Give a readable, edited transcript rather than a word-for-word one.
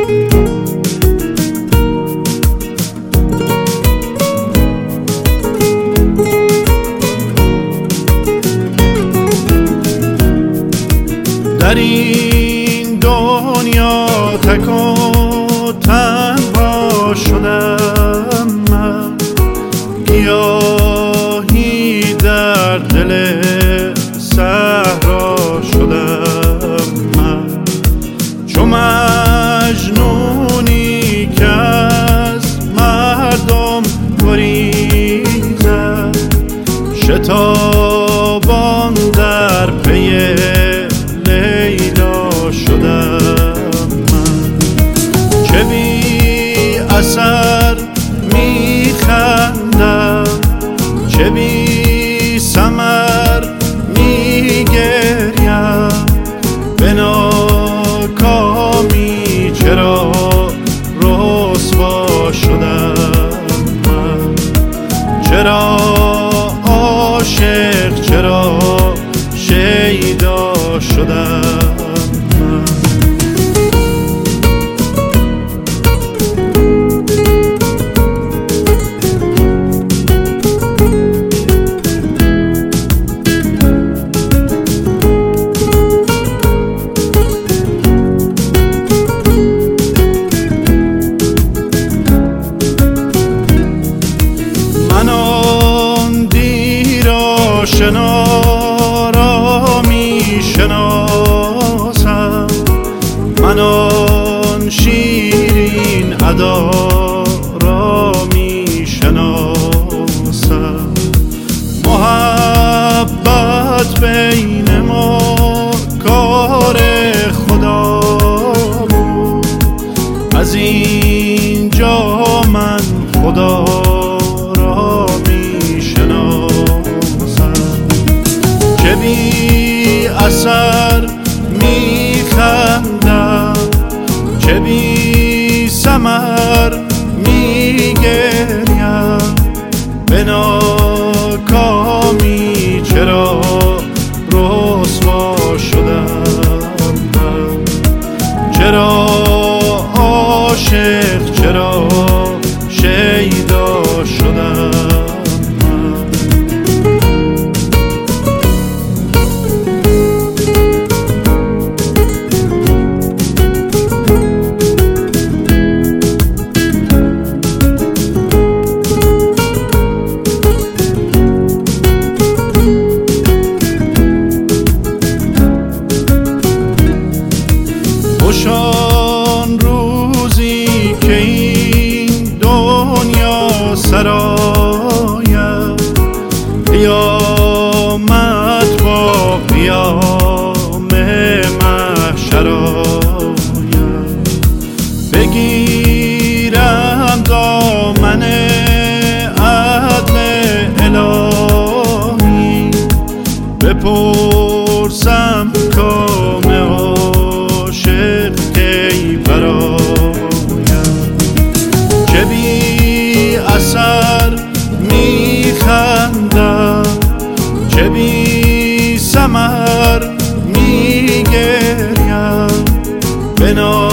در این دنیا تک و تنها شدم من، گیاهی در دل صحرا شدم من، چو مجنونی که از مردم گریزد، شتابان در پی لیلا شدم من، که بی اثر میخندم، چه بی ثمر میگریم، به ناکامی چرا رسوا شدم من، چرا عاشق، چرا شیدا شدم من. من آن دیر آشنا را میشناسم، من آن شیرین ادا را میشناسم، محبت بین ما کار خدا بود، از اینجا من خدا را میشناسم، که بی اثر میخندم، چه بی ثمر میگریم، به ناکامی چرا رسوا شدم من، چرا عاشق، چرا شیدا شدم من. خوشان روزی که این دنیا سراید، قیامت با قیام محشر آید، بگیرم دامن عدل الهی، بپرسم کام عاشق کی برایم، که بی اثر میخندم، چه بی ثمر میگریم، به